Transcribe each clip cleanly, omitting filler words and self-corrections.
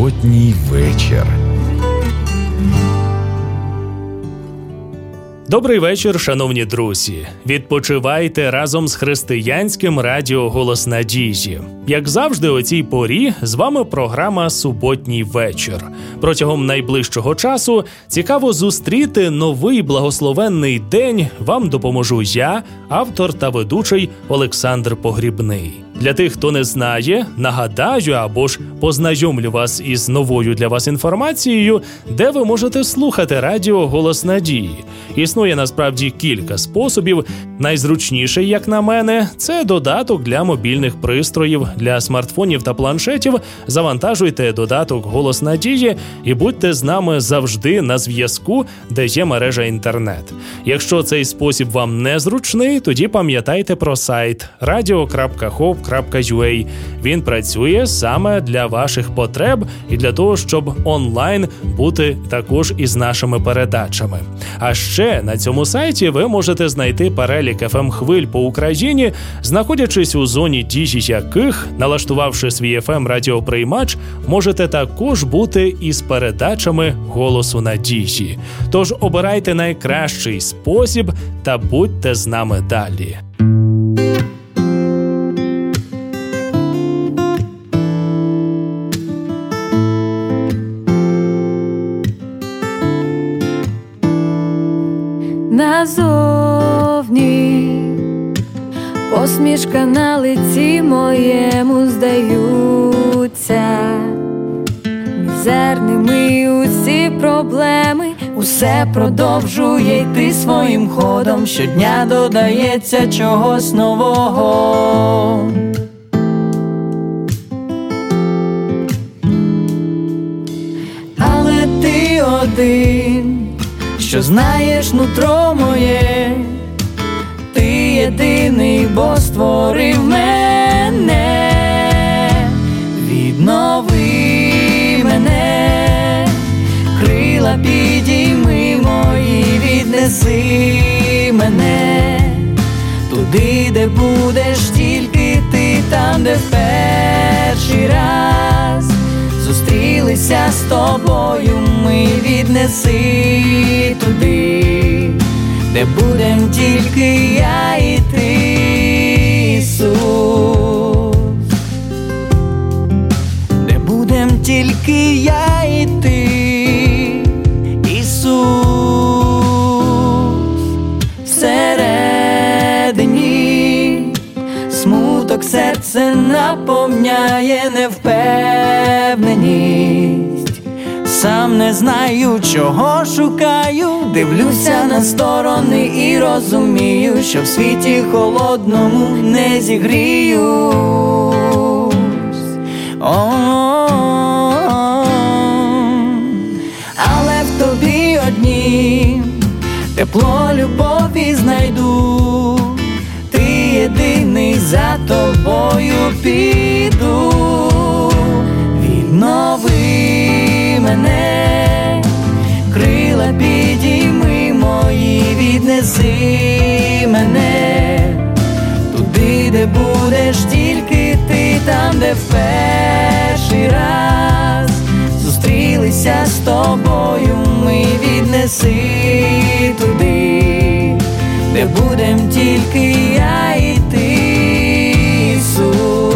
Суботній вечір. Добрий вечір, шановні друзі. Відпочивайте разом з християнським радіо «Голос надії». Як завжди о цій порі з вами програма «Суботній вечір». Протягом найближчого часу цікаво зустріти новий благословенний день вам допоможу я, автор та ведучий Олександр Погрібний. Для тих, хто не знає, нагадаю або ж познайомлю вас із новою для вас інформацією, де ви можете слухати радіо «Голос надії». Існує насправді кілька способів. Найзручніший, як на мене, це додаток для мобільних пристроїв, для смартфонів та планшетів. Завантажуйте додаток «Голос надії» і будьте з нами завжди на зв'язку, де є мережа інтернет. Якщо цей спосіб вам не зручний, тоді пам'ятайте про сайт radio.hope.ua. Він працює саме для ваших потреб і для того, щоб онлайн бути також із нашими передачами. А ще на цьому сайті ви можете знайти перелік FM-хвиль по Україні, знаходячись у зоні дії яких, налаштувавши свій FM-радіоприймач, можете також бути із передачами «Голосу надії». Тож обирайте найкращий спосіб та будьте з нами далі. Назовні посмішка на лиці моєму здаються мізерними усі проблеми. Усе продовжує йти своїм ходом, щодня додається чогось нового. Але ти один, що знаєш нутро моє, ти єдиний, бо створив мене. Віднови мене, крила підійми мої, віднеси мене туди, де будеш тільки ти, там, де в перший раз зустрілися з тобою ми, віднеси туди, де будем тільки я і ти, Ісус, де будем тільки я і ти, Ісус. Всередині смуток серце наповняє, невпевненість. Сам не знаю, чого шукаю, дивлюся на сторони і розумію, що в світі холодному не зігріюсь. Але в тобі однім тепло любові знайду, ти єдиний, за тобою піду. Віднови мене, крила підійми мої, віднеси мене туди, де будеш тільки ти, там, де в перший раз зустрілися з тобою ми, віднеси туди, де будем тільки я і ти, Ісус.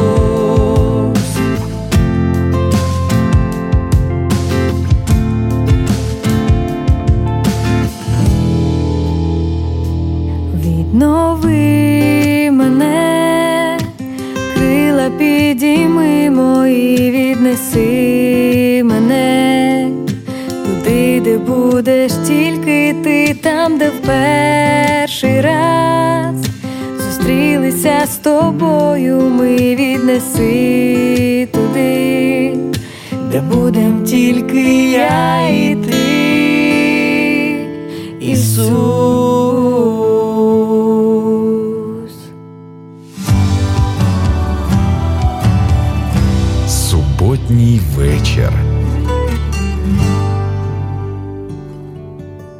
Віднови мене, крила підійми мої, віднеси мене туди, де будеш тільки ти, там, де в перший раз зустрілися з тобою ми, віднеси туди, де будем тільки я і ти, Ісус. Суботній вечір.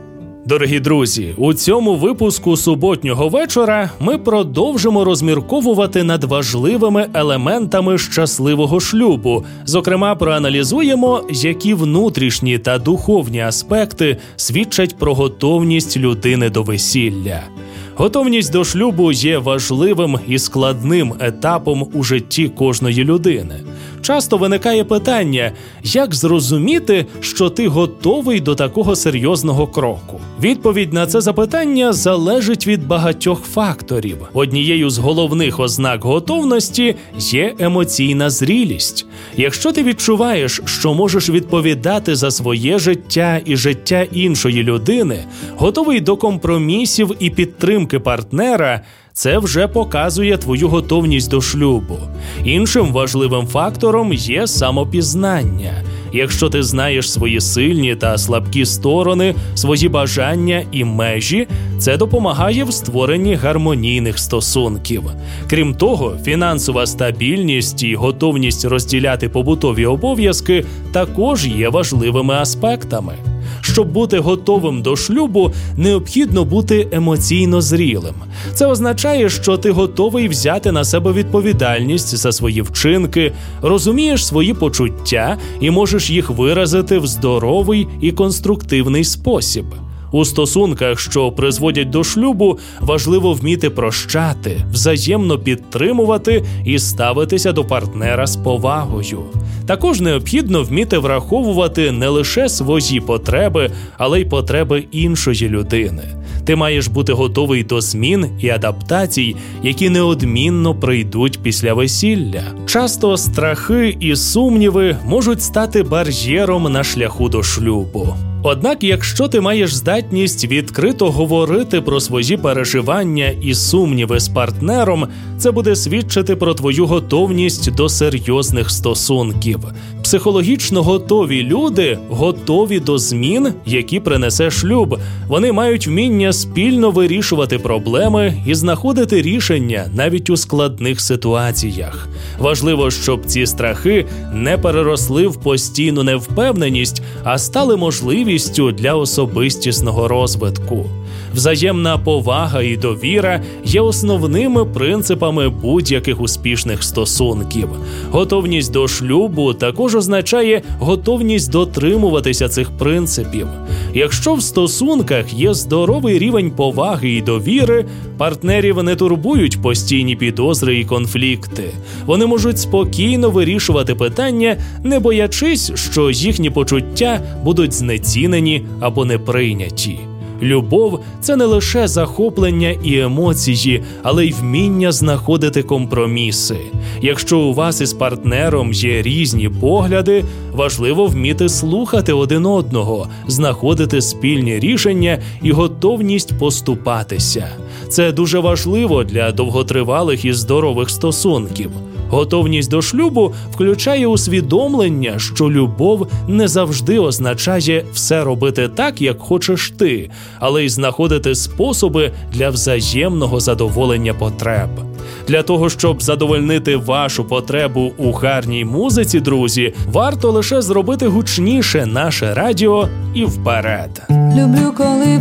Дорогі друзі, у цьому випуску суботнього вечора ми продовжимо розмірковувати над важливими елементами щасливого шлюбу. Зокрема, проаналізуємо, які внутрішні та духовні аспекти свідчать про готовність людини до весілля. Готовність до шлюбу є важливим і складним етапом у житті кожної людини. Часто виникає питання, як зрозуміти, що ти готовий до такого серйозного кроку? Відповідь на це запитання залежить від багатьох факторів. Однією з головних ознак готовності є емоційна зрілість. Якщо ти відчуваєш, що можеш відповідати за своє життя і життя іншої людини, готовий до компромісів і підтримки партнера, це вже показує твою готовність до шлюбу. Іншим важливим фактором є самопізнання. Якщо ти знаєш свої сильні та слабкі сторони, свої бажання і межі, це допомагає в створенні гармонійних стосунків. Крім того, фінансова стабільність і готовність розділяти побутові обов'язки також є важливими аспектами. Щоб бути готовим до шлюбу, необхідно бути емоційно зрілим. Це означає, що ти готовий взяти на себе відповідальність за свої вчинки, розумієш свої почуття і можеш їх виразити в здоровий і конструктивний спосіб. У стосунках, що призводять до шлюбу, важливо вміти прощати, взаємно підтримувати і ставитися до партнера з повагою. Також необхідно вміти враховувати не лише свої потреби, але й потреби іншої людини. Ти маєш бути готовий до змін і адаптацій, які неодмінно прийдуть після весілля. Часто страхи і сумніви можуть стати бар'єром на шляху до шлюбу. Однак, якщо ти маєш здатність відкрито говорити про свої переживання і сумніви з партнером, це буде свідчити про твою готовність до серйозних стосунків. Психологічно готові люди готові до змін, які принесе шлюб. Вони мають вміння спільно вирішувати проблеми і знаходити рішення навіть у складних ситуаціях. Важливо, щоб ці страхи не переросли в постійну невпевненість, а стали можливістю для особистісного розвитку. Взаємна повага і довіра є основними принципами будь-яких успішних стосунків. Готовність до шлюбу також означає готовність дотримуватися цих принципів. Якщо в стосунках є здоровий рівень поваги і довіри, партнерів не турбують постійні підозри і конфлікти. Вони можуть спокійно вирішувати питання, не боячись, що їхні почуття будуть знецінені або не прийняті. Любов – це не лише захоплення і емоції, але й вміння знаходити компроміси. Якщо у вас із партнером є різні погляди, важливо вміти слухати один одного, знаходити спільні рішення і готовність поступатися. Це дуже важливо для довготривалих і здорових стосунків. Готовність до шлюбу включає усвідомлення, що любов не завжди означає все робити так, як хочеш ти, але й знаходити способи для взаємного задоволення потреб. Для того, щоб задовольнити вашу потребу у гарній музиці, друзі, варто лише зробити гучніше наше радіо і вперед. Люблю, коли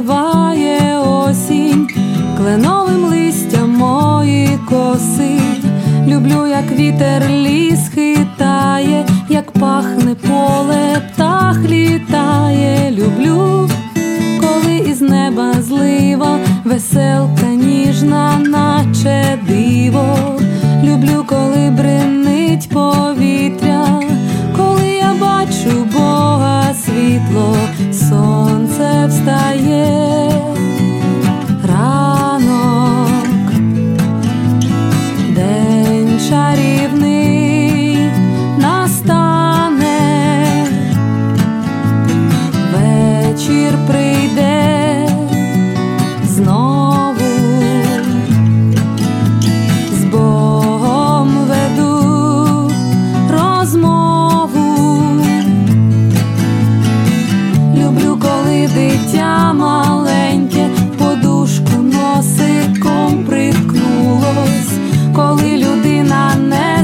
вкриває осінь кленовим листям мої коси. Люблю, як вітер ліс хитає, як пахне поле, птах літає. Люблю, коли із неба злива, веселка ніжна, наче диво. Люблю, коли бринить повітря, коли я бачу Бога світло, сонце встає. Ранок, день чарівний настане, вечір прийде знову, з Богом веду розмову. Люблю, коли дитя маленьке подушку носиком приткнулось, коли людина не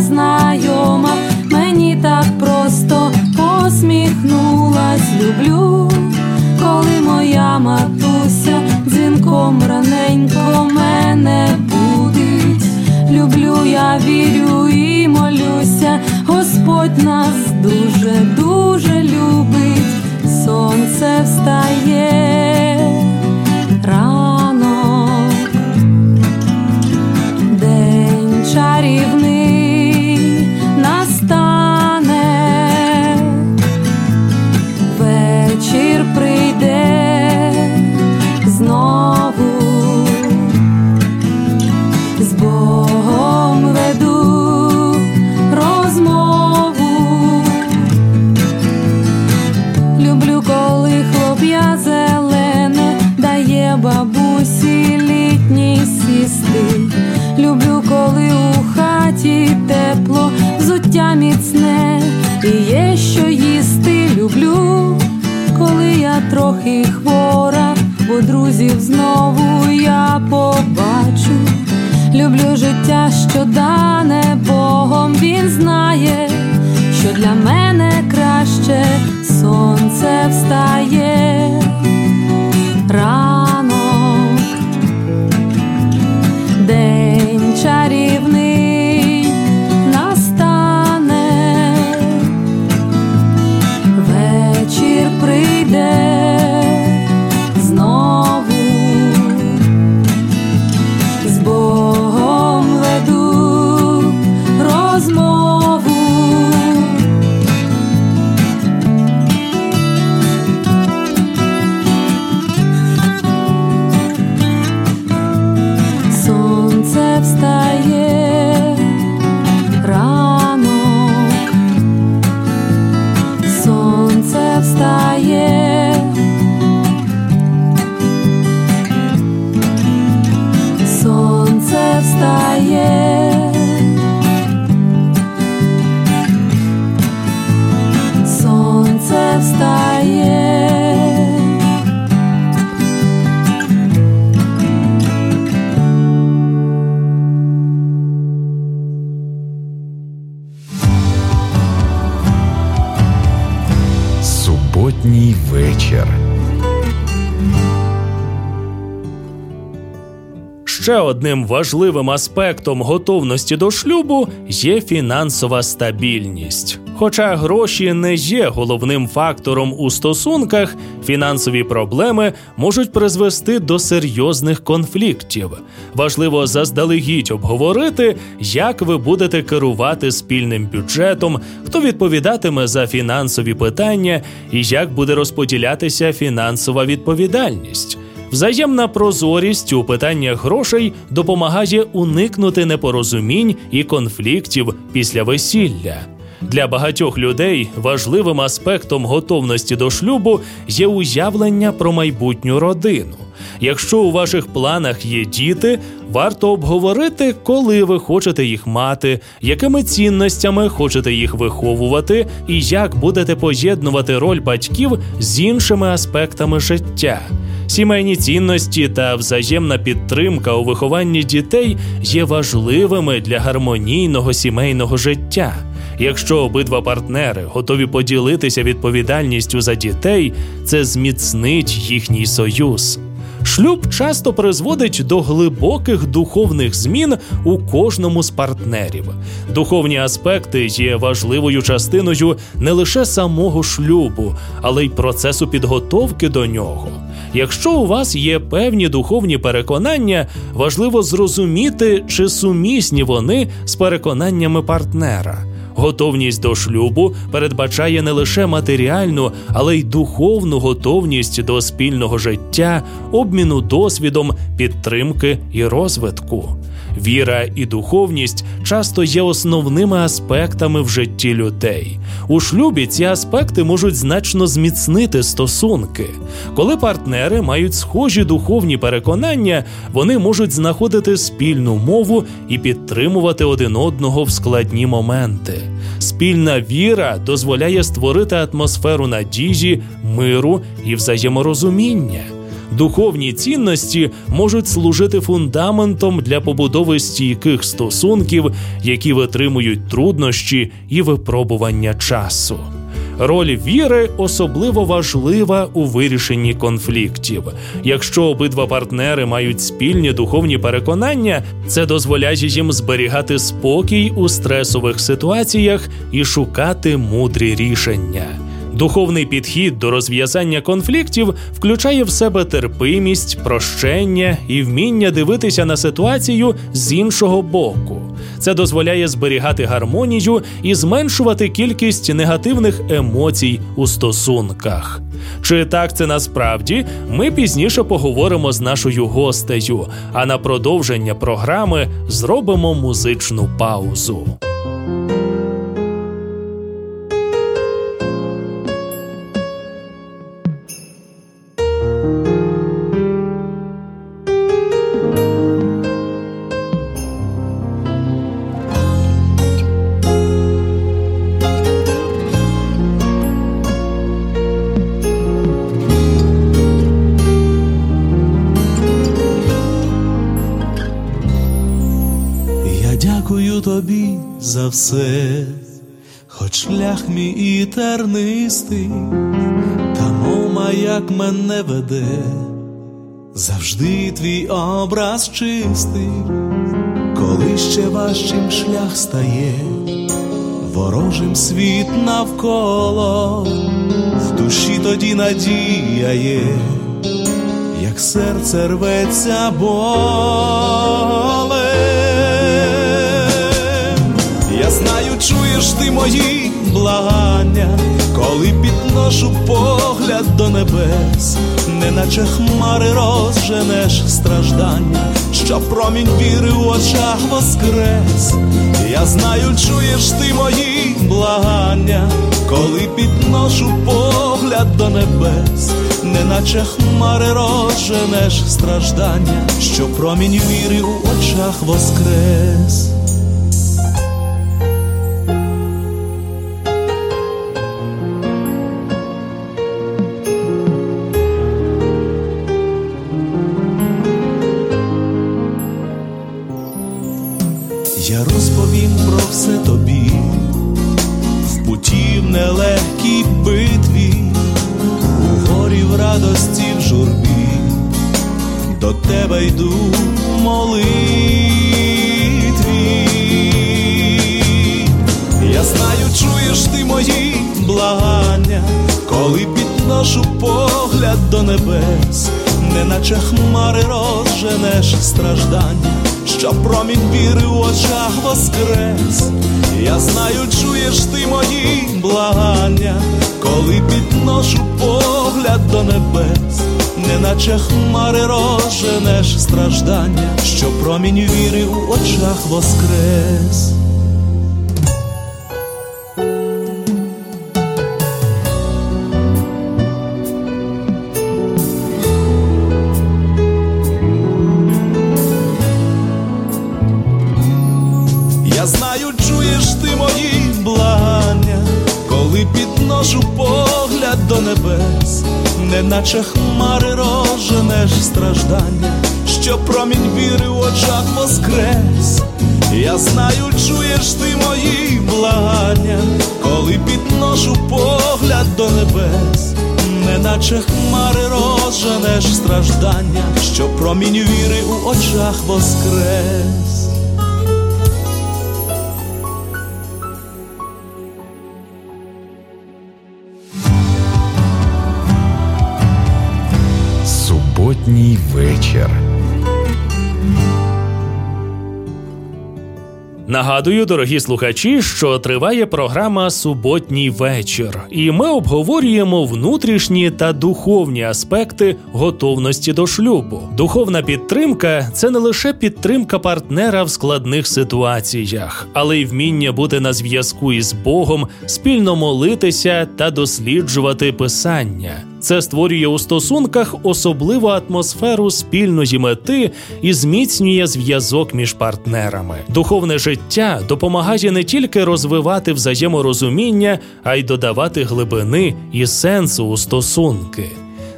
Господь нас дуже любить, сонце встає рано, день чарівний настане, вечір прийде знову, з Богом веду розмову. Люблю, коли хлоп'я зелене дає бабусі літній сісти. Люблю, коли у хаті тепло, взуття міцне і є що їсти. Люблю, коли я трохи хвора, бо друзів знову я побачу. Люблю життя, що дане Богом, він знає, що для мене краще. Сонце встає рано, день чарівний настане, вечір прийде знову, з Богом веду розмову. Сонце встає ранок, сонце встає, сонце встає, сонце встає. Суботній вечір. Ще одним важливим аспектом готовності до шлюбу є фінансова стабільність. Хоча гроші не є головним фактором у стосунках, фінансові проблеми можуть призвести до серйозних конфліктів. Важливо заздалегідь обговорити, як ви будете керувати спільним бюджетом, хто відповідатиме за фінансові питання і як буде розподілятися фінансова відповідальність. Взаємна прозорість у питаннях грошей допомагає уникнути непорозумінь і конфліктів після весілля. Для багатьох людей важливим аспектом готовності до шлюбу є уявлення про майбутню родину. Якщо у ваших планах є діти, варто обговорити, коли ви хочете їх мати, якими цінностями хочете їх виховувати і як будете поєднувати роль батьків з іншими аспектами життя. Сімейні цінності та взаємна підтримка у вихованні дітей є важливими для гармонійного сімейного життя. Якщо обидва партнери готові поділитися відповідальністю за дітей, це зміцнить їхній союз. Шлюб часто призводить до глибоких духовних змін у кожному з партнерів. Духовні аспекти є важливою частиною не лише самого шлюбу, але й процесу підготовки до нього. Якщо у вас є певні духовні переконання, важливо зрозуміти, чи сумісні вони з переконаннями партнера. Готовність до шлюбу передбачає не лише матеріальну, але й духовну готовність до спільного життя, обміну досвідом, підтримки і розвитку. Віра і духовність часто є основними аспектами в житті людей. У шлюбі ці аспекти можуть значно зміцнити стосунки. Коли партнери мають схожі духовні переконання, вони можуть знаходити спільну мову і підтримувати один одного в складні моменти. Спільна віра дозволяє створити атмосферу надії, миру і взаєморозуміння. Духовні цінності можуть служити фундаментом для побудови стійких стосунків, які витримують труднощі і випробування часу. Роль віри особливо важлива у вирішенні конфліктів. Якщо обидва партнери мають спільні духовні переконання, це дозволяє їм зберігати спокій у стресових ситуаціях і шукати мудрі рішення. Духовний підхід до розв'язання конфліктів включає в себе терпимість, прощення і вміння дивитися на ситуацію з іншого боку. Це дозволяє зберігати гармонію і зменшувати кількість негативних емоцій у стосунках. Чи так це насправді, ми пізніше поговоримо з нашою гостею, а на продовження програми зробимо музичну паузу. Дякую тобі за все, хоч шлях мій і тернистий, та мов маяк мене веде, завжди твій образ чистий. Коли ще важчим шлях стає, ворожим світ навколо, в душі тоді надія є, як серце рветься болем. Я знаю, чуєш ти мої благання, коли підношу погляд до небес, неначе хмари розженеш страждання, що промінь віри в очах воскрес. Я знаю, чуєш ти мої благання, коли підношу погляд до небес, неначе хмари розженеш страждання, що промінь віри у очах воскрес. Я розповім про все тобі, в путі в нелегкій битві, у горі в радості в журбі, до тебе йду в молитві. Я знаю, чуєш ти мої благання, коли підношу погляд до небес, неначе хмари розженеш страждання, що промінь віри в очах воскрес. Я знаю, чуєш ти мої благання, коли підношу погляд до небес, неначе хмари розженеш страждання, що промінь віри у очах воскрес. Я знаю, чуєш ти мої благання, коли підношу погляд до небес, неначе хмари розженеш страждання, що промінь віри в очах воскрес. Я знаю, чуєш ти мої благання, коли підношу погляд до небес, неначе хмари розженеш страждання, що промінь віри у очах воскрес. Суботній вечір. Нагадую, дорогі слухачі, що триває програма «Суботній вечір», і ми обговорюємо внутрішні та духовні аспекти готовності до шлюбу. Духовна підтримка – це не лише підтримка партнера в складних ситуаціях, але й вміння бути на зв'язку із Богом, спільно молитися та досліджувати Писання. Це створює у стосунках особливу атмосферу спільної мети і зміцнює зв'язок між партнерами. Духовне життя допомагає не тільки розвивати взаєморозуміння, а й додавати глибини і сенсу у стосунки.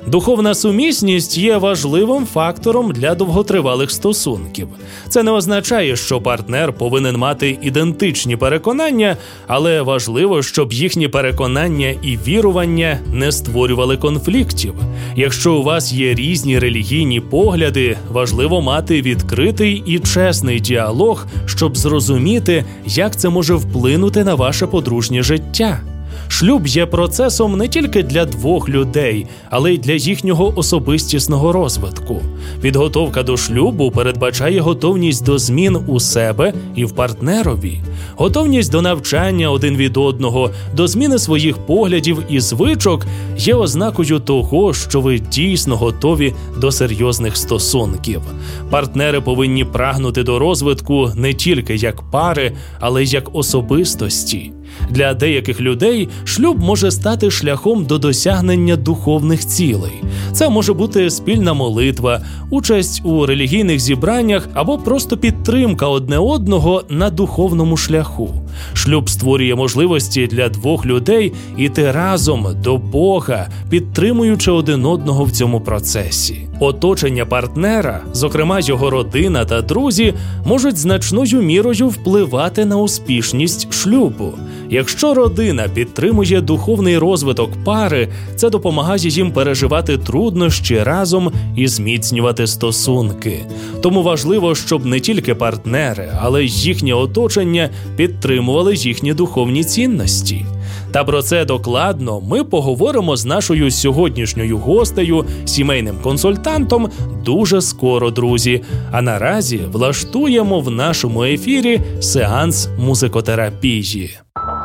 Духовна сумісність є важливим фактором для довготривалих стосунків. Це не означає, що партнер повинен мати ідентичні переконання, але важливо, щоб їхні переконання і вірування не створювали конфліктів. Якщо у вас є різні релігійні погляди, важливо мати відкритий і чесний діалог, щоб зрозуміти, як це може вплинути на ваше подружнє життя. Шлюб є процесом не тільки для двох людей, але й для їхнього особистісного розвитку. Підготовка до шлюбу передбачає готовність до змін у себе і в партнерові, готовність до навчання один від одного, до зміни своїх поглядів і звичок є ознакою того, що ви дійсно готові до серйозних стосунків. Партнери повинні прагнути до розвитку не тільки як пари, але й як особистості. Для деяких людей шлюб може стати шляхом до досягнення духовних цілей. Це може бути спільна молитва, участь у релігійних зібраннях або просто підтримка одне одного на духовному шляху. Шлюб створює можливості для двох людей іти разом до Бога, підтримуючи один одного в цьому процесі. Оточення партнера, зокрема його родина та друзі, можуть значною мірою впливати на успішність шлюбу. Якщо родина підтримує духовний розвиток пари, це допомагає їм переживати труднощі разом і зміцнювати стосунки. Тому важливо, щоб не тільки партнери, але й їхнє оточення підтримували їхні духовні цінності. Та про це докладно ми поговоримо з нашою сьогоднішньою гостею, сімейним консультантом, дуже скоро, друзі. А наразі влаштуємо в нашому ефірі сеанс музикотерапії.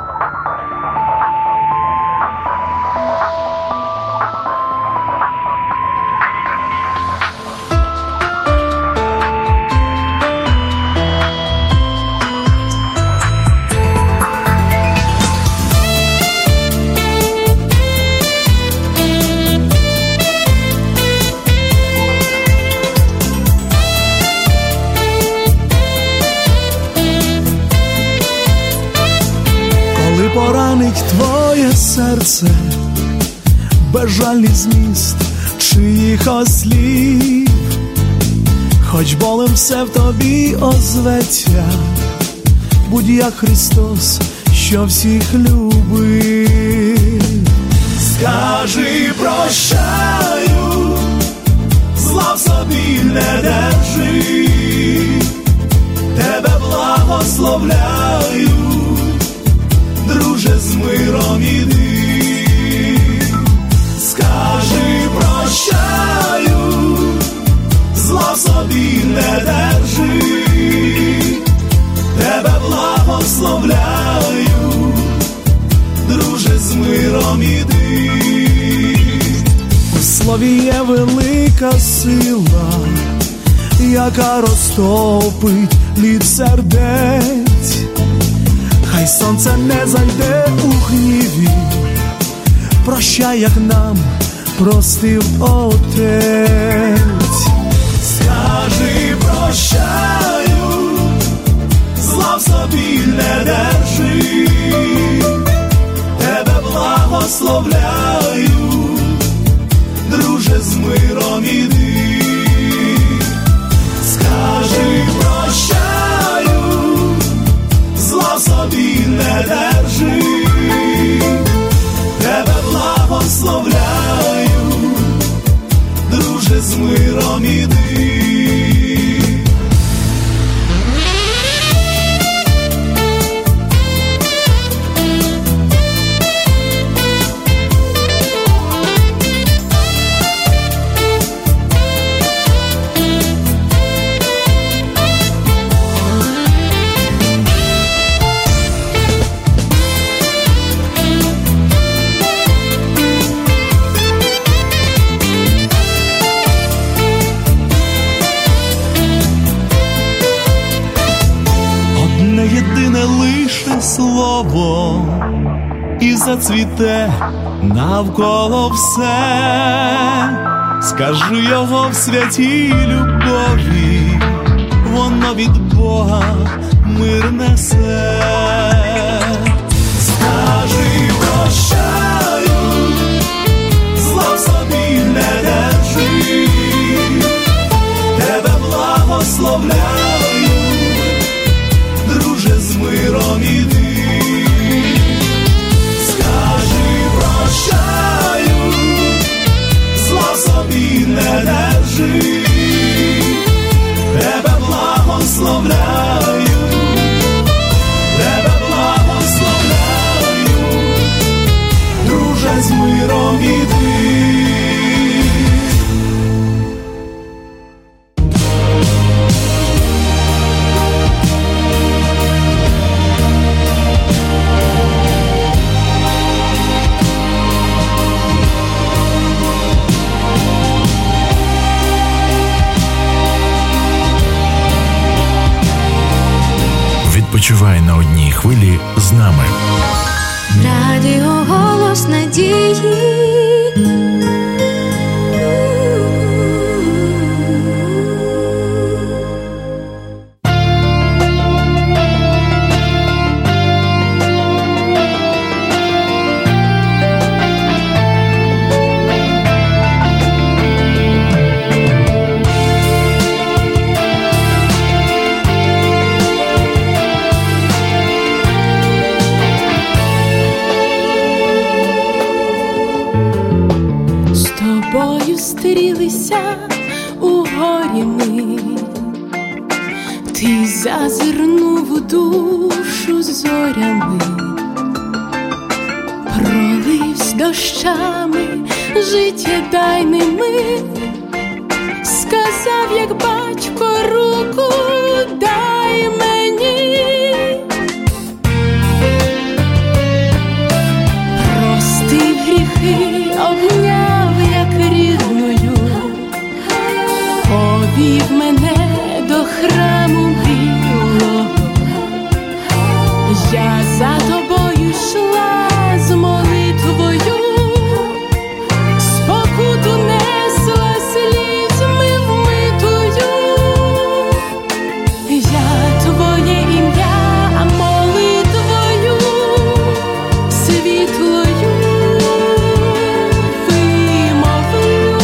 Поранить твоє серце безжальний зміст чиїхось слів, хоч болем все в тобі озветься, будь як Христос, що всіх любив. Скажи прощаю, зла в собі не держи, тебе благословляю, друже, з миром іди. Скажи прощаю, зла в собі не держи, тебе благословляю, друже, з миром іди. У слові є велика сила, яка розтопить лід сердець. Хай сонце не зайде у гніві, прощай, як нам простив Отець. Скажи прощаю, зла в собі не держи, тебе благословляю, друже, з миром іди. Скажи прощаю, зла в собі не держи, тебе благословляю, друже, з миром іди. Слово і зацвіте навколо все. Скажи його в святій любові, воно від Бога мир несе. Скажи прощаю, зла в собі не Почувай на одній хвилі з нами. Радіо «Голос надії». Стрілися у горі ми, ти зазирнув у душу зорями, проливсь дощами життєдайними, сказав, як батько, руку дай мені, простив гріхи, обняв як рідною, повів мене до храму милого. Я за тобою йшла з молитвою, спокуту несла слізьми вмитою. Я твоє ім'я молитвою світлою вимовлю.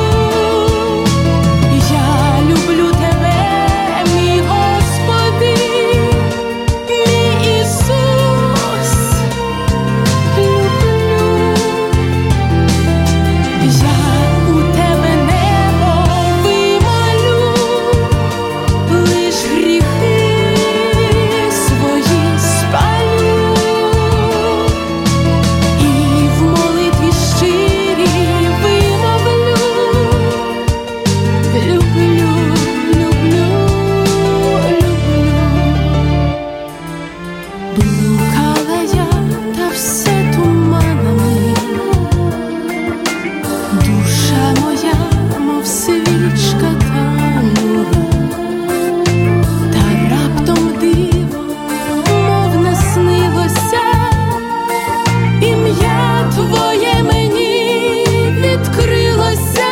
Я люблю тебе, мій Господи, мій Ісус, люблю. Я у тебе небо вимолю, лиш гріхи свої спалю. І в молитві щирій вимовлю: люблю, люблю, люблю. Блукала я, та все туманами, душа моя, мов свічка танула, та раптом диво, мов наснилося, ім'я твоє мені відкрилося.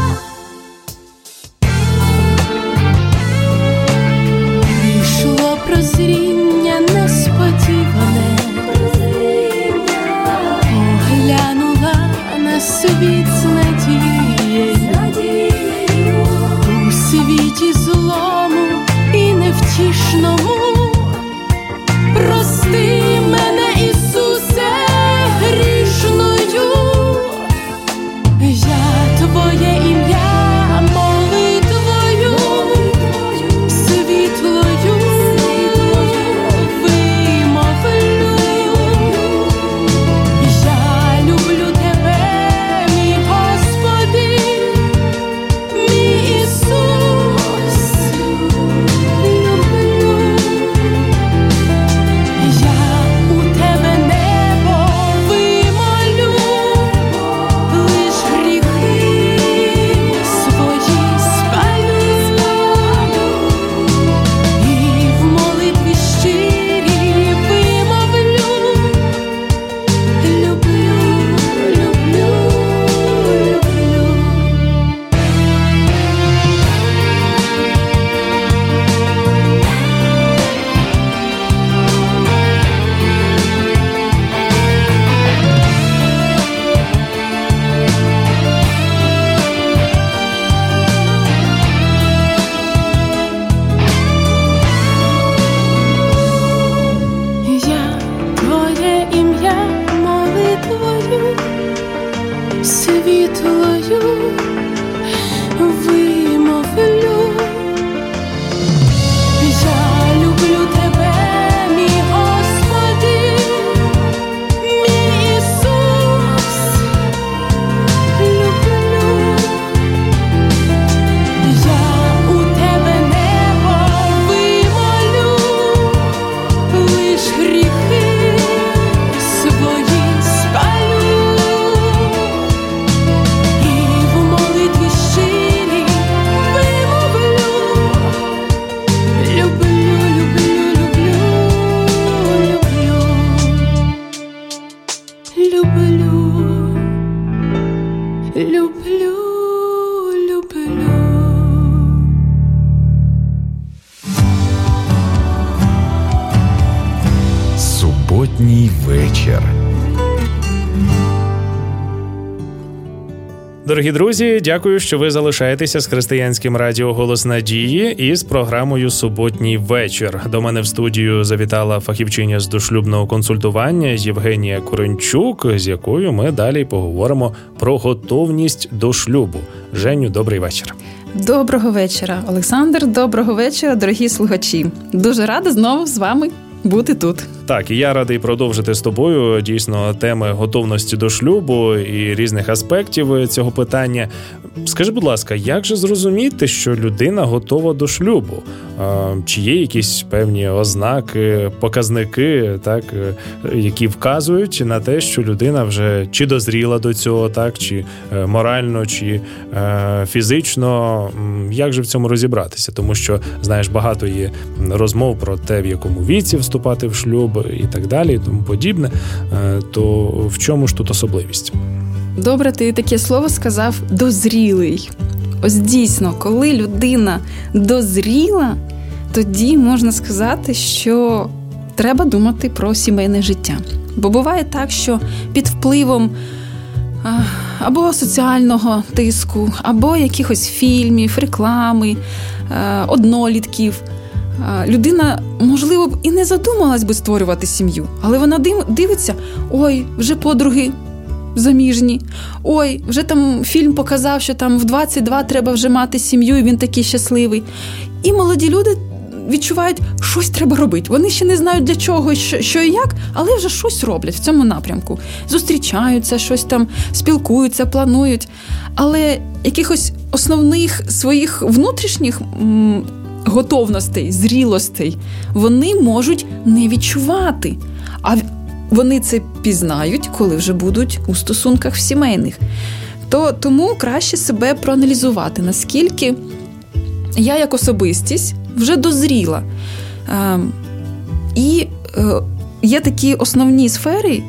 Прийшло прозріння несподіване, поглянула на світ з надією, у світі злому і невтішному. Прости мене, Ісусе, грішною. Я твоє ім'я молитвою світлою вимовлю. Я люблю тебе, мій Господи, мій Ісус, люблю. Я у тебе небо вимолю, лиш гріхи свої спалю. І в молитві щирій вимовлю: люблю, люблю, люблю. Я твоє ім'я молитвою світлою вимовлю. Я люблю тебе, мій Господи, мій Ісус, люблю. Я у тебе небо вимолю, лиш гріхи свої спалю. І в молитві щирій вимовлю: люблю, люблю, люблю. Суботній вечір. Дорогі друзі, дякую, що ви залишаєтеся з Християнським радіо «Голос Надії» і з програмою «Суботній вечір». До мене в студію завітала фахівчиня з дошлюбного консультування Євгенія Коренчук, з якою ми далі поговоримо про готовність до шлюбу. Женю, добрий вечір. Доброго вечора, Олександр. Доброго вечора, дорогі слухачі. Дуже рада знову з вами бути тут. Так, і я радий продовжити з тобою, дійсно, теми готовності до шлюбу і різних аспектів цього питання. Скажи, будь ласка, як же зрозуміти, що людина готова до шлюбу? Чи є якісь певні ознаки, показники, так, які вказують на те, що людина вже чи дозріла до цього, так, чи морально, чи фізично? Як же в цьому розібратися? Тому що, знаєш, багато є розмов про те, в якому віці вступати в шлюб і так далі, і тому подібне. То в чому ж тут особливість? Добре, ти таке слово сказав «дозрілий». Ось дійсно, коли людина дозріла, тоді можна сказати, що треба думати про сімейне життя. Бо буває так, що під впливом або соціального тиску, або якихось фільмів, реклами, однолітків, людина, можливо, б і не задумалась би створювати сім'ю, але вона дивиться, ой, вже подруги заміжні, ой, вже там фільм показав, що там в 22 треба вже мати сім'ю, і він такий щасливий. І молоді люди відчувають, щось треба робити. Вони ще не знають для чого, що і як, але вже щось роблять в цьому напрямку. Зустрічаються, щось там спілкуються, планують. Але якихось основних своїх внутрішніх готовностей, зрілостей вони можуть не відчувати. А вони це пізнають, коли вже будуть у стосунках сімейних. Тому краще себе проаналізувати, наскільки я як особистість вже дозріла. І є такі основні сфери,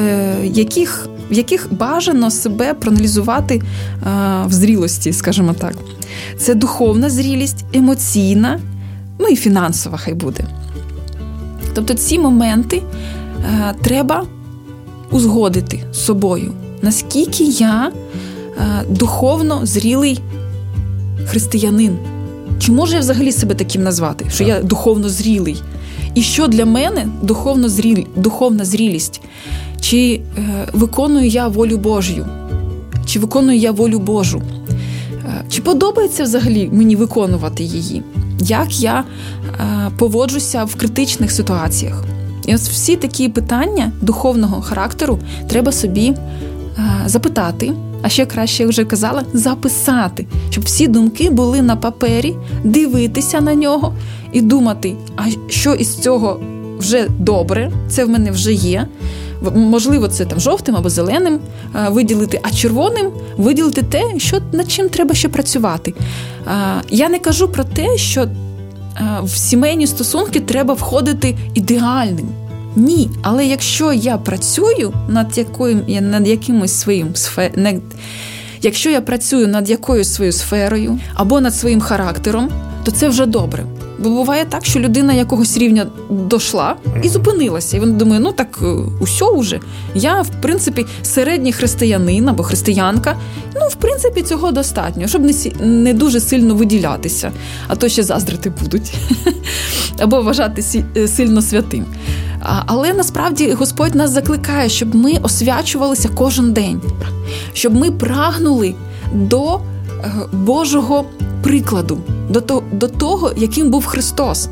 в яких бажано себе проаналізувати в зрілості, скажімо так. Це духовна зрілість, емоційна, ну і фінансова хай буде. Тобто ці моменти треба узгодити з собою. Наскільки я духовно зрілий християнин? Чи можу я взагалі себе таким назвати, що я духовно зрілий? І що для мене духовна зрілість? Чи виконую я волю Божю? Чи виконую я волю Божу? Чи подобається взагалі мені виконувати її? Як я поводжуся в критичних ситуаціях? І ось всі такі питання духовного характеру треба собі запитати, а ще краще, як вже казала, записати, щоб всі думки були на папері, дивитися на нього і думати, а що із цього вже добре, це в мене вже є. Можливо, це там жовтим або зеленим виділити, а червоним виділити те, над чим треба ще працювати. Я не кажу про те, що в сімейні стосунки треба входити ідеальним. Ні, але якщо я працюю над якимось своїм якщо я працюю над якоюсь своєю сферою або над своїм характером, то це вже добре. Бо буває так, що людина якогось рівня дійшла і зупинилася. І вона думає, усьо вже. Я, в принципі, середній християнин або християнка. В принципі, цього достатньо, щоб не дуже сильно виділятися. А то ще заздрити будуть. Або вважати сильно святим. Але насправді Господь нас закликає, щоб ми освячувалися кожен день. Щоб ми прагнули до Божого прикладу, до того, яким був Христос.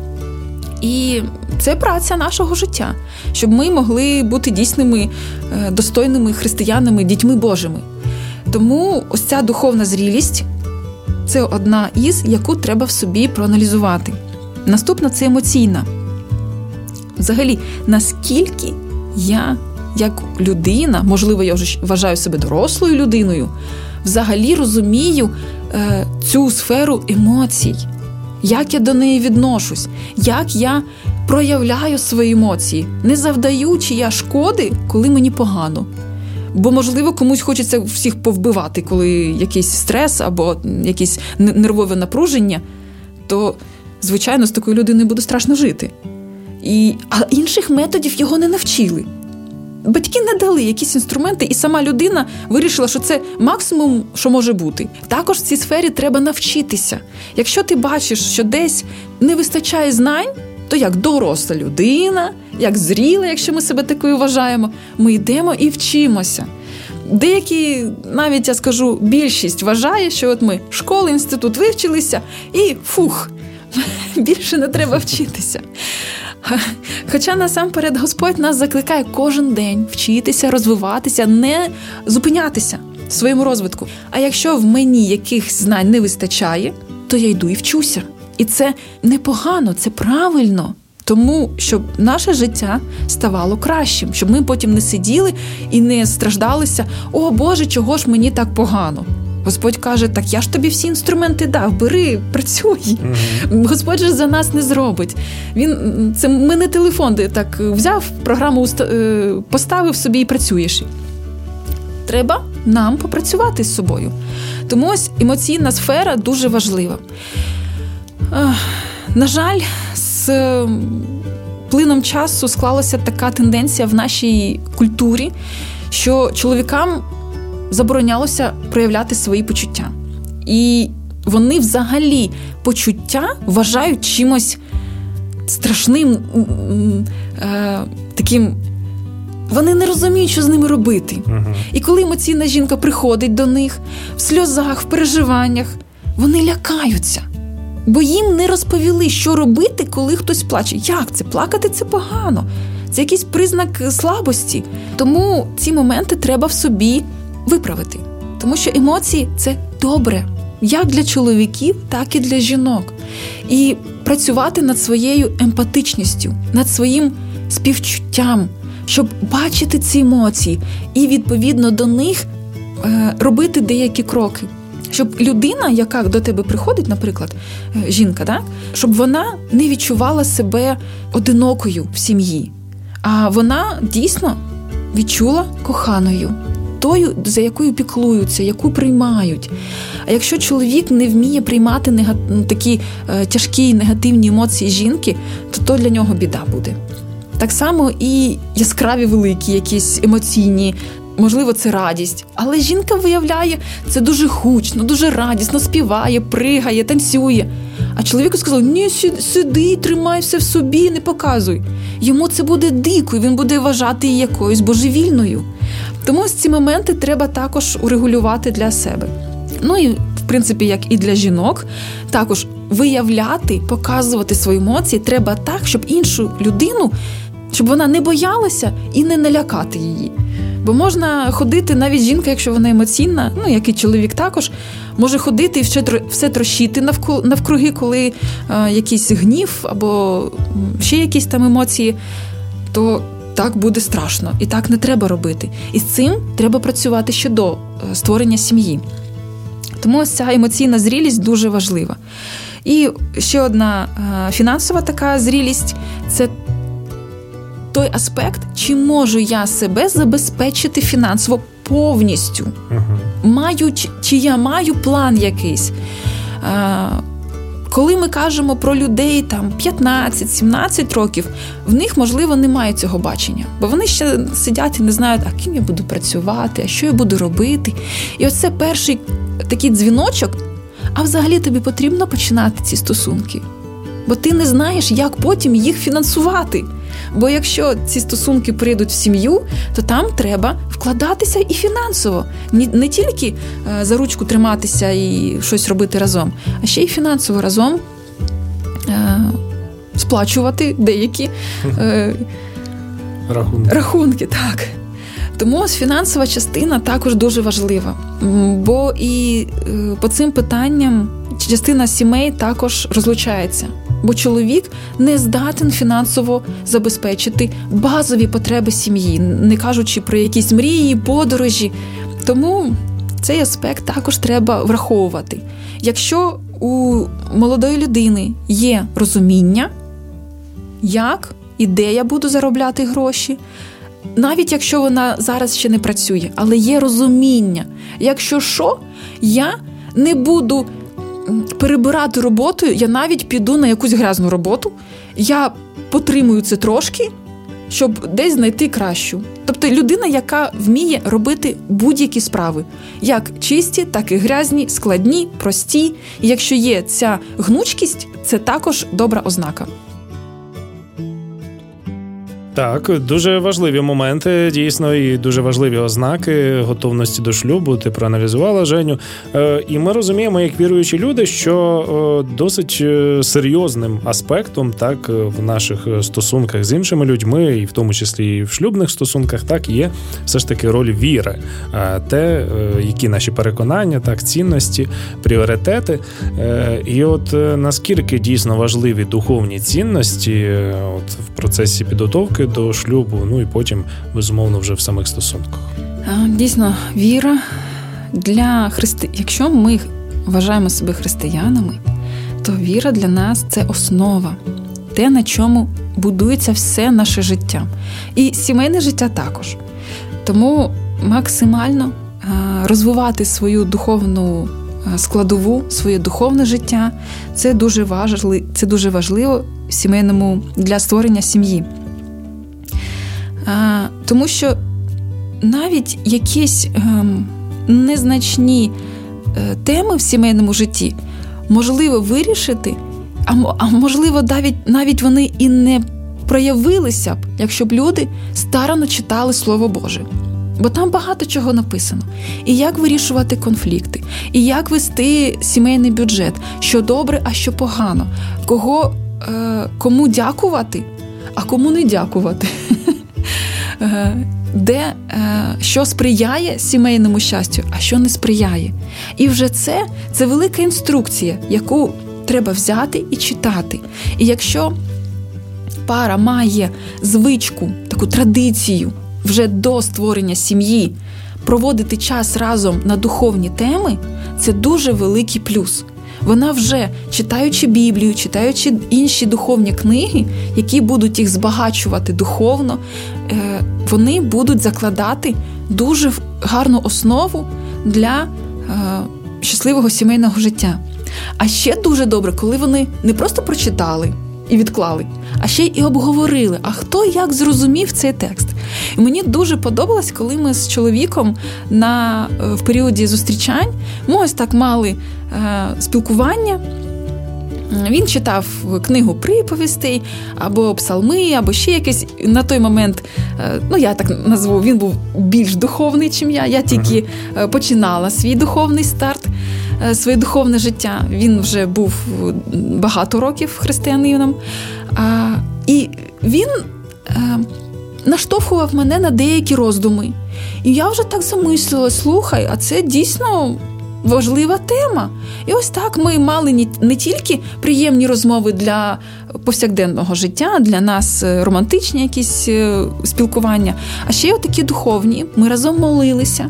І це праця нашого життя, щоб ми могли бути дійсними, достойними християнами, дітьми Божими. Тому ось ця духовна зрілість – це одна із, яку треба в собі проаналізувати. Наступна – це емоційна. Взагалі, наскільки я, як людина, можливо, я вже вважаю себе дорослою людиною, взагалі розумію цю сферу емоцій, як я до неї відношусь, як я проявляю свої емоції, не завдаючи я шкоди, коли мені погано. Бо, можливо, комусь хочеться всіх повбивати, коли якийсь стрес або якесь нервове напруження, то, звичайно, з такою людиною буде страшно жити. А інших методів його не навчили. Батьки не дали якісь інструменти, і сама людина вирішила, що це максимум, що може бути. Також в цій сфері треба навчитися. Якщо ти бачиш, що десь не вистачає знань, то як доросла людина, як зріла, якщо ми себе такою вважаємо, ми йдемо і вчимося. Деякі, навіть я скажу, більшість вважає, що от ми школи, інститут вивчилися і більше не треба вчитися. Хоча насамперед Господь нас закликає кожен день вчитися, розвиватися, не зупинятися в своєму розвитку. А якщо в мені якихось знань не вистачає, то я йду і вчуся. І це непогано, це правильно. Тому, щоб наше життя ставало кращим, щоб ми потім не сиділи і не страждалися: «О, Боже, чого ж мені так погано?» Господь каже: так я ж тобі всі інструменти дав, бери, працюй. Господь же за нас не зробить. Ми не телефон, де так взяв, програму поставив собі і працюєш. Треба нам попрацювати з собою. Тому ось емоційна сфера дуже важлива. На жаль, з плином часу склалася така тенденція в нашій культурі, що чоловікам заборонялося проявляти свої почуття. І вони взагалі почуття вважають чимось страшним, таким. Вони не розуміють, що з ними робити. І коли емоційна жінка приходить до них в сльозах, в переживаннях, вони лякаються. Бо їм не розповіли, що робити, коли хтось плаче. Як це? Плакати – це погано. Це якийсь признак слабості. Тому ці моменти треба в собі виправити. Тому що емоції – це добре. Як для чоловіків, так і для жінок. І працювати над своєю емпатичністю, над своїм співчуттям, щоб бачити ці емоції і, відповідно до них, робити деякі кроки. Щоб людина, яка до тебе приходить, наприклад, жінка, так? Щоб вона не відчувала себе одинокою в сім'ї, а вона дійсно відчула коханою, тою, за якою піклуються, яку приймають. А якщо чоловік не вміє приймати такі тяжкі негативні емоції жінки, то для нього біда буде. Так само і яскраві великі, якісь емоційні, можливо, це радість. Але жінка виявляє це дуже гучно, дуже радісно, співає, пригає, танцює. А чоловіку сказав: ні, сиди, тримай все в собі, не показуй. Йому це буде дико, він буде вважати її якоюсь божевільною. Тому ось ці моменти треба також урегулювати для себе. Ну і, в принципі, як і для жінок, також виявляти, показувати свої емоції треба так, щоб іншу людину, щоб вона не боялася і не налякати її. Бо можна ходити, навіть жінка, якщо вона емоційна, ну, як і чоловік також, може ходити і все трощити навкруги, коли якийсь гнів або ще якісь там емоції, то так буде страшно. І так не треба робити. І з цим треба працювати ще до створення сім'ї. Тому ось ця емоційна зрілість дуже важлива. І ще одна фінансова така зрілість – це той аспект, чи можу я себе забезпечити фінансово повністю. Чи я маю план якийсь. Коли ми кажемо про людей там 15-17 років, в них, можливо, немає цього бачення. Бо вони ще сидять і не знають, а ким я буду працювати, а що я буду робити. І ось це перший такий дзвіночок, а взагалі тобі потрібно починати ці стосунки. Бо ти не знаєш, як потім їх фінансувати. Бо якщо ці стосунки прийдуть в сім'ю, то там треба вкладатися і фінансово. Не тільки за ручку триматися і щось робити разом, а ще й фінансово разом сплачувати деякі рахунки. Так. Тому ось фінансова частина також дуже важлива. Бо і по цим питанням частина сімей також розлучається. Бо чоловік не здатен фінансово забезпечити базові потреби сім'ї, не кажучи про якісь мрії, подорожі. Тому цей аспект також треба враховувати. Якщо у молодої людини є розуміння, як і де я буду заробляти гроші, навіть якщо вона зараз ще не працює, але є розуміння, якщо що, я не буду перебирати роботою, я навіть піду на якусь грязну роботу, я потримую це трошки, щоб десь знайти кращу. Тобто людина, яка вміє робити будь-які справи. Як чисті, так і грязні, складні, прості. І якщо є ця гнучкість, це також добра ознака. Так, дуже важливі моменти, дійсно, і дуже важливі ознаки готовності до шлюбу. Ти проаналізувала, Женю. І ми розуміємо, як віруючі люди, що досить серйозним аспектом, так, в наших стосунках з іншими людьми, і в тому числі і в шлюбних стосунках, так, є все ж таки роль віри. Те, які наші переконання, так, цінності, пріоритети. І от наскільки дійсно важливі духовні цінності от в процесі підготовки до шлюбу, ну і потім, безумовно, вже в самих стосунках. Дійсно, віра для якщо ми вважаємо себе християнами, то віра для нас – це основа, те, на чому будується все наше життя. І сімейне життя також. Тому максимально розвивати свою духовну складову, своє духовне життя – це дуже важливо в сімейному для створення сім'ї. Тому що навіть якісь незначні теми в сімейному житті можливо вирішити, а можливо навіть вони і не проявилися б, якщо б люди старанно читали Слово Боже. Бо там багато чого написано. І як вирішувати конфлікти, і як вести сімейний бюджет, що добре, а що погано, кому дякувати, а кому не дякувати. Що сприяє сімейному щастю, а що не сприяє. І вже це велика інструкція, яку треба взяти і читати. І якщо пара має звичку, таку традицію вже до створення сім'ї проводити час разом на духовні теми, це дуже великий плюс. Вона вже, читаючи Біблію, читаючи інші духовні книги, які будуть їх збагачувати духовно, вони будуть закладати дуже гарну основу для щасливого сімейного життя. А ще дуже добре, коли вони не просто прочитали і відклали, а ще й обговорили, а хто як зрозумів цей текст. І мені дуже подобалось, коли ми з чоловіком в періоді зустрічань ми ось так мали спілкування. Він читав книгу приповістей, або псалми, або ще якесь. На той момент, я так назву, він був більш духовний, чим я. Я тільки починала свій духовний старт, своє духовне життя. Він вже був багато років християнином. І він наштовхував мене на деякі роздуми. І я вже так замислила, слухай, а це дійсно важлива тема. І ось так ми мали не тільки приємні розмови для повсякденного життя, для нас романтичні якісь спілкування, а ще й отакі духовні. Ми разом молилися.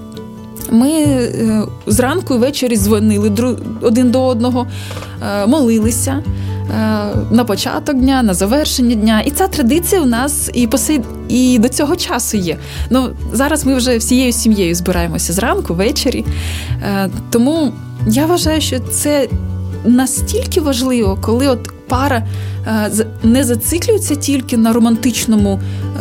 Ми зранку і ввечері дзвонили один до одного, молилися на початок дня, на завершення дня. І ця традиція в нас і до цього часу є. Зараз ми вже всією сім'єю збираємося зранку, ввечері. Тому я вважаю, що це настільки важливо, коли от пара не зациклюється тільки на романтичному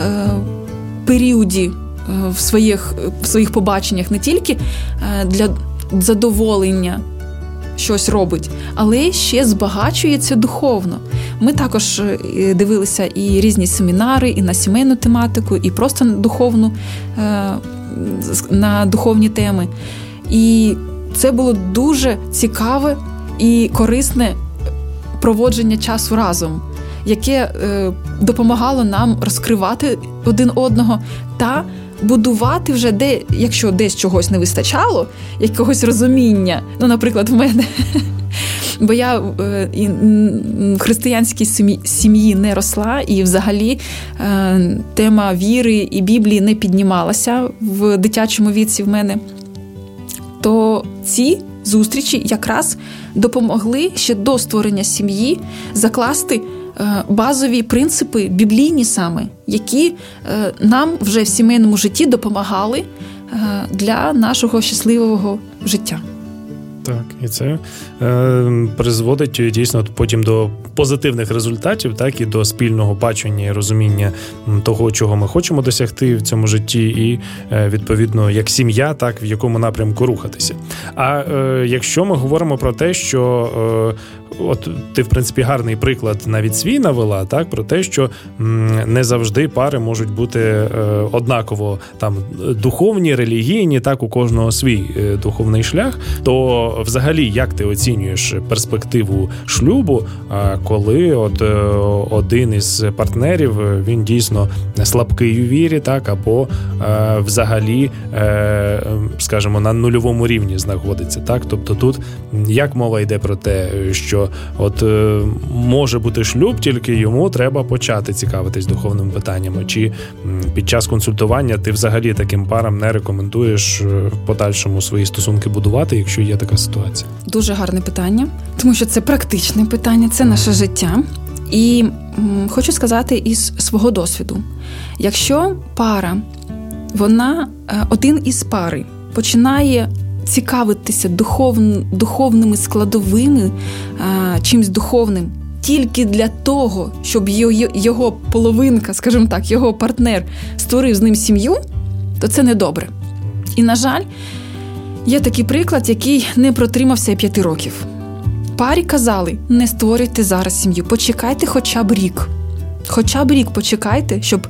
періоді в своїх побаченнях, не тільки для задоволення щось робить, але ще збагачується духовно. Ми також дивилися і різні семінари, і на сімейну тематику, і просто на духовні теми. І це було дуже цікаве і корисне проводження часу разом, яке допомагало нам розкривати один одного та будувати вже, якщо десь чогось не вистачало, якогось розуміння, наприклад, в мене, бо я в християнській сім'ї не росла, і взагалі тема віри і Біблії не піднімалася в дитячому віці в мене, то ці зустрічі якраз допомогли ще до створення сім'ї закласти базові принципи, біблійні саме, які нам вже в сімейному житті допомагали для нашого щасливого життя. Так, і це призводить дійсно потім до позитивних результатів, так і до спільного бачення і розуміння того, чого ми хочемо досягти в цьому житті, і відповідно як сім'я, так в якому напрямку рухатися. А якщо ми говоримо про те, що от ти, в принципі, гарний приклад навіть свій навела, так, про те, що не завжди пари можуть бути однаково там духовні, релігійні, так, у кожного свій духовний шлях, то взагалі як ти оцінюєш перспективу шлюбу, коли от один із партнерів, він дійсно слабкий у вірі, так, або взагалі, скажімо, на нульовому рівні знаходиться, так, тобто тут як мова йде про те, що от може бути шлюб, тільки йому треба почати цікавитись духовними питаннями, чи під час консультування ти взагалі таким парам не рекомендуєш в подальшому свої стосунки будувати, якщо є така ситуація? Дуже гарне питання, тому що це практичне питання, це наше життя. І хочу сказати із свого досвіду. Якщо пара, один із пари починає цікавитися духовними складовими, чимсь духовним, тільки для того, щоб його половинка, скажімо так, його партнер створив з ним сім'ю, то це недобре. І, на жаль, є такий приклад, який не протримався 5 років. Парі казали, не створюйте зараз сім'ю, почекайте хоча б рік. Хоча б рік почекайте, щоб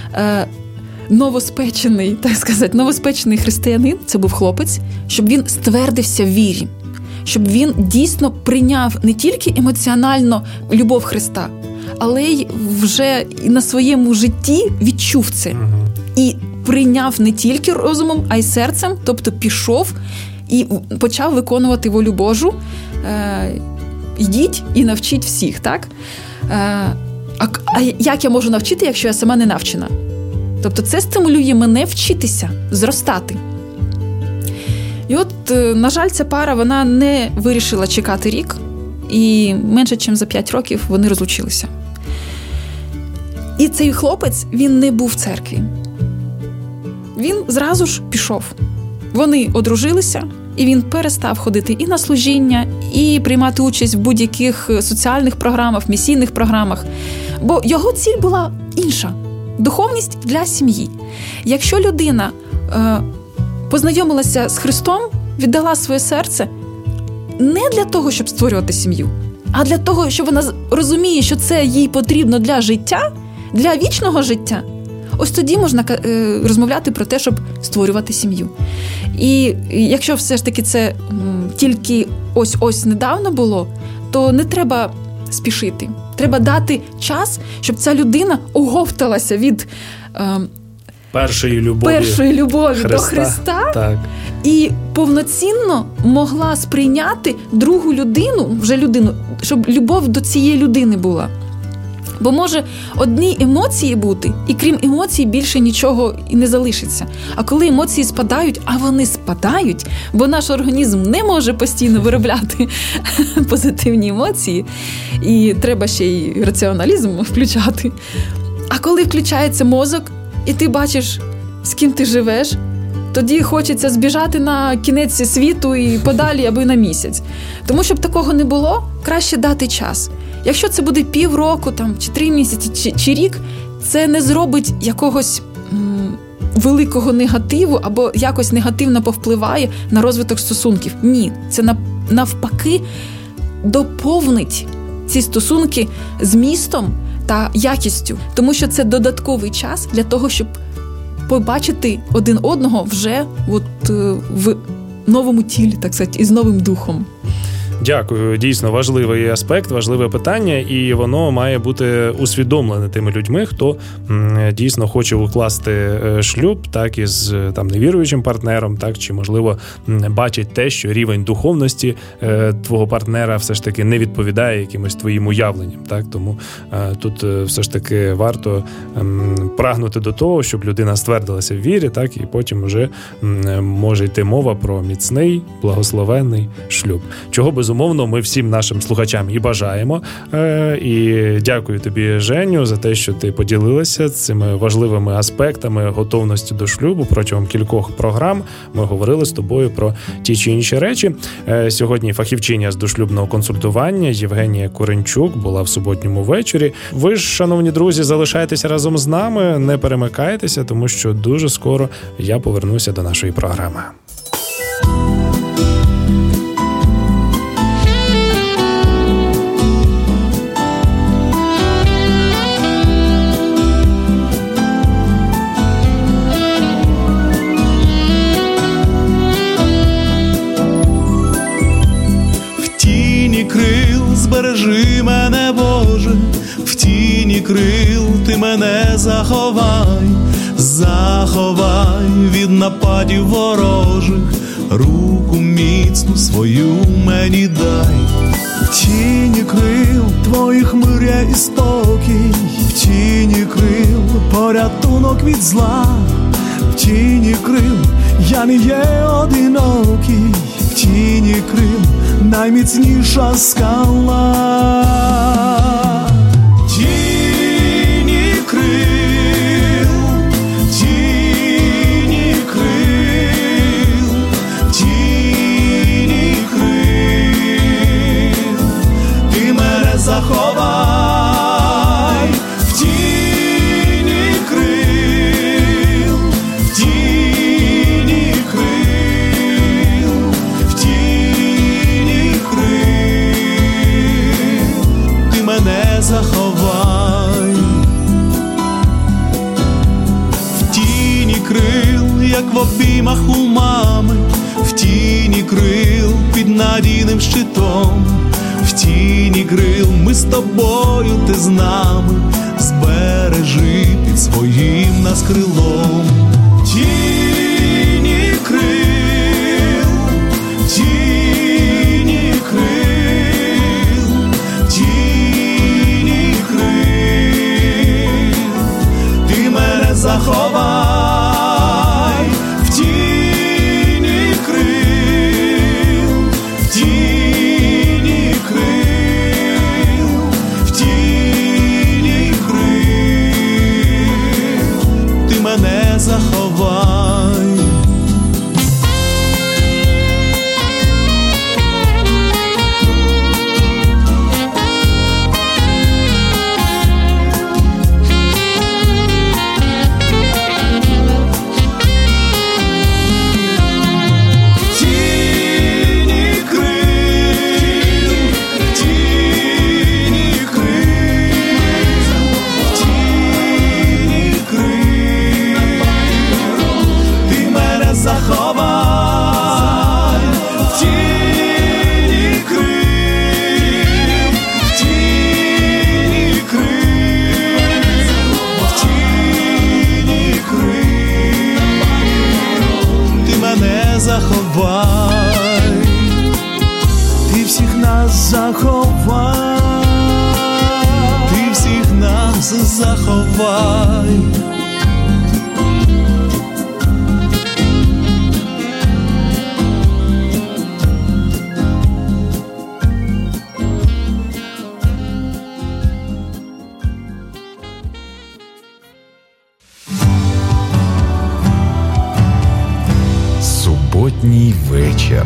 новоспечений християнин, це був хлопець, щоб він ствердився в вірі, щоб він дійсно прийняв не тільки емоціонально любов Христа, але й вже на своєму житті відчув це. І прийняв не тільки розумом, а й серцем, тобто пішов і почав виконувати волю Божу. Йдіть і навчіть всіх, так? А як я можу навчити, якщо я сама не навчена? Тобто це стимулює мене вчитися, зростати. І от, на жаль, ця пара, вона не вирішила чекати рік, і менше, ніж за 5 років вони розлучилися. І цей хлопець, він не був в церкві. Він зразу ж пішов. Вони одружилися, і він перестав ходити і на служіння, і приймати участь в будь-яких соціальних програмах, місійних програмах. Бо його ціль була інша – духовність для сім'ї. Якщо людина познайомилася з Христом, віддала своє серце не для того, щоб створювати сім'ю, а для того, що вона розуміє, що це їй потрібно для життя, для вічного життя, ось тоді можна розмовляти про те, щоб створювати сім'ю. І якщо все ж таки це тільки ось недавно було, то не треба спішити. Треба дати час, щоб ця людина оговталася від першої любові до Христа, так. І повноцінно могла сприйняти другу людину, щоб любов до цієї людини була. Бо може одні емоції бути, і крім емоцій більше нічого і не залишиться. А коли емоції спадають, а вони спадають, бо наш організм не може постійно виробляти позитивні емоції, і треба ще й раціоналізм включати. А коли включається мозок, і ти бачиш, з ким ти живеш, тоді хочеться збіжати на кінець світу і подалі, або й на місяць. Тому, щоб такого не було, краще дати час. Якщо це буде півроку, там, чи 3 місяці, чи рік, це не зробить якогось великого негативу або якось негативно повпливає на розвиток стосунків. Ні, це навпаки доповнить ці стосунки змістом та якістю. Тому що це додатковий час для того, щоб побачити один одного вже в новому тілі, так сказати, із новим духом. Дякую. Дійсно, важливий аспект, важливе питання, і воно має бути усвідомлене тими людьми, хто дійсно хоче укласти шлюб, так, із там невіруючим партнером, так, чи, можливо, бачить те, що рівень духовності твого партнера все ж таки не відповідає якимось твоїм уявленням, так, тому тут все ж таки варто прагнути до того, щоб людина ствердилася в вірі, так, і потім вже може йти мова про міцний, благословенний шлюб. Чого безумовно безумовно, ми всім нашим слухачам і бажаємо. І дякую тобі, Женю, за те, що ти поділилася цими важливими аспектами готовності до шлюбу. Протягом кількох програм ми говорили з тобою про ті чи інші речі. Сьогодні фахівчиня з дошлюбного консультування Євгенія Коренчук була в суботньому вечорі. Ви ж, шановні друзі, залишайтеся разом з нами, не перемикайтеся, тому що дуже скоро я повернуся до нашої програми. Збережи мене, Боже, в тіні крил ти мене заховай, заховай від нападів ворожих, руку міцну свою мені дай. В тіні крил твоїх мир є і спокій, в тіні крил порятунок від зла, в тіні крил я не є одинокий, в тіні крил найміцніша скала. Тіні крил, тіні крил, тіні крил, ти мене заховай, в тіні крил, в тіні крил, в тіні ти мене заховай, в тіні крил, як в обіймах у мами, в тіні крил під надійним щитом, в тіні крил ми з тобою, ти з нами, збережи під своїм нас крилом. Тіні крил, тіні крил, тіні крил, ти мене заховай, в тіні крил, в тіні крил, в тіні крил, ти мене заховай. Заховай, ти всіх нас заховай, ти всіх нас заховай. Суботній вечір.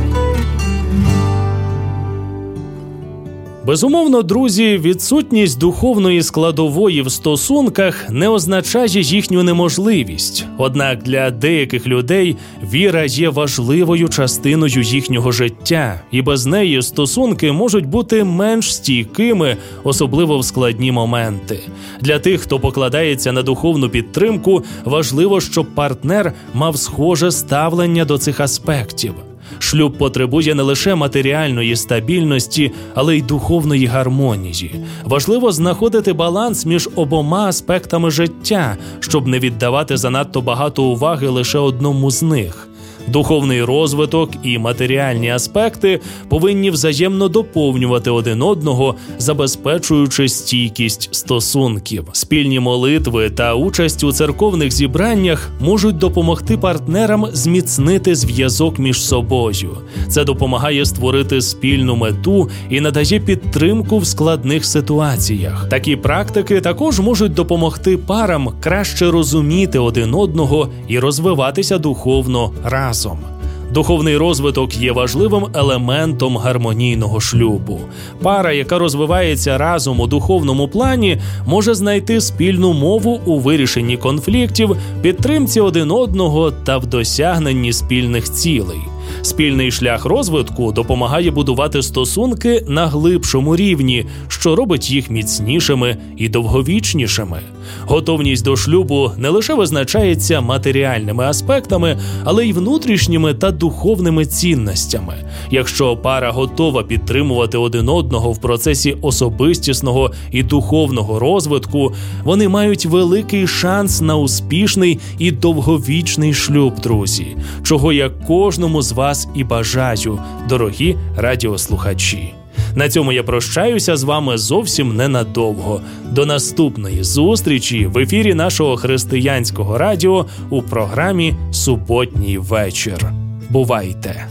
Безумовно, друзі, відсутність духовної складової в стосунках не означає їхню неможливість. Однак для деяких людей віра є важливою частиною їхнього життя, і без неї стосунки можуть бути менш стійкими, особливо в складні моменти. Для тих, хто покладається на духовну підтримку, важливо, щоб партнер мав схоже ставлення до цих аспектів. Шлюб потребує не лише матеріальної стабільності, але й духовної гармонії. Важливо знаходити баланс між обома аспектами життя, щоб не віддавати занадто багато уваги лише одному з них. Духовний розвиток і матеріальні аспекти повинні взаємно доповнювати один одного, забезпечуючи стійкість стосунків. Спільні молитви та участь у церковних зібраннях можуть допомогти партнерам зміцнити зв'язок між собою. Це допомагає створити спільну мету і надає підтримку в складних ситуаціях. Такі практики також можуть допомогти парам краще розуміти один одного і розвиватися духовно разом. Духовний розвиток є важливим елементом гармонійного шлюбу. Пара, яка розвивається разом у духовному плані, може знайти спільну мову у вирішенні конфліктів, підтримці один одного та в досягненні спільних цілей. Спільний шлях розвитку допомагає будувати стосунки на глибшому рівні, що робить їх міцнішими і довговічнішими. Готовність до шлюбу не лише визначається матеріальними аспектами, але й внутрішніми та духовними цінностями. Якщо пара готова підтримувати один одного в процесі особистісного і духовного розвитку, вони мають великий шанс на успішний і довговічний шлюб, друзі, чого я кожному з вас і бажаю, дорогі радіослухачі. На цьому я прощаюся з вами зовсім ненадовго. До наступної зустрічі в ефірі нашого християнського радіо у програмі «Суботній вечір». Бувайте!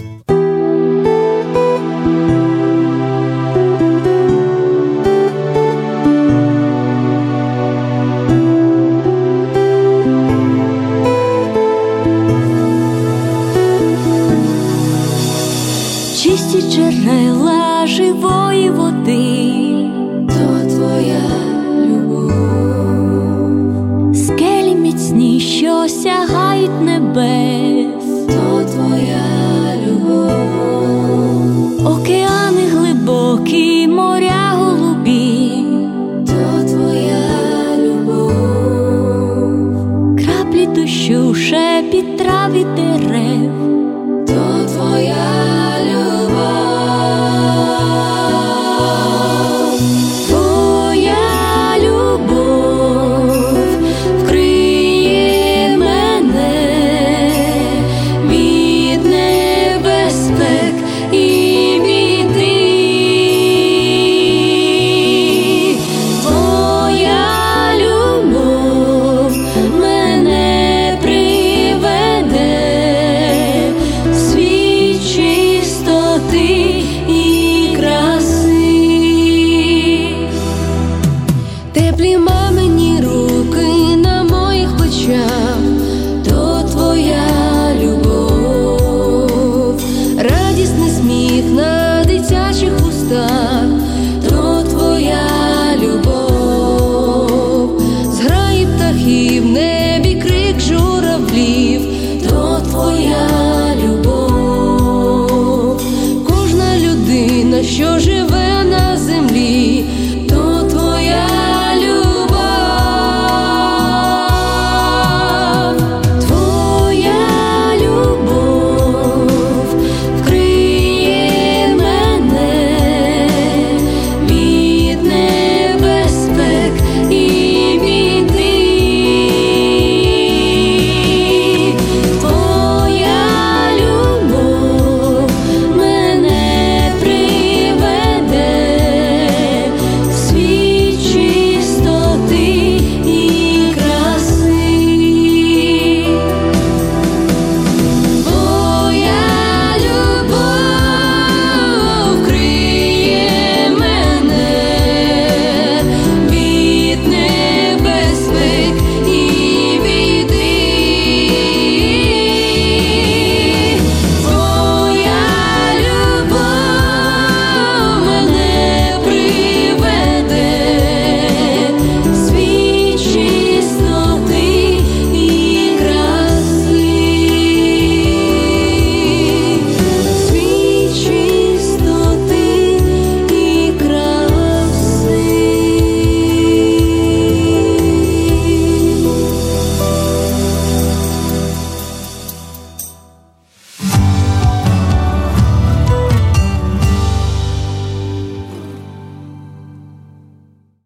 Чисті джерела живої води, то твоя любов. Скелі міцні, що сягають небес, то твоя любов. Океани глибокі, моря голубі, то твоя любов. Краплі дощу, шепіт трави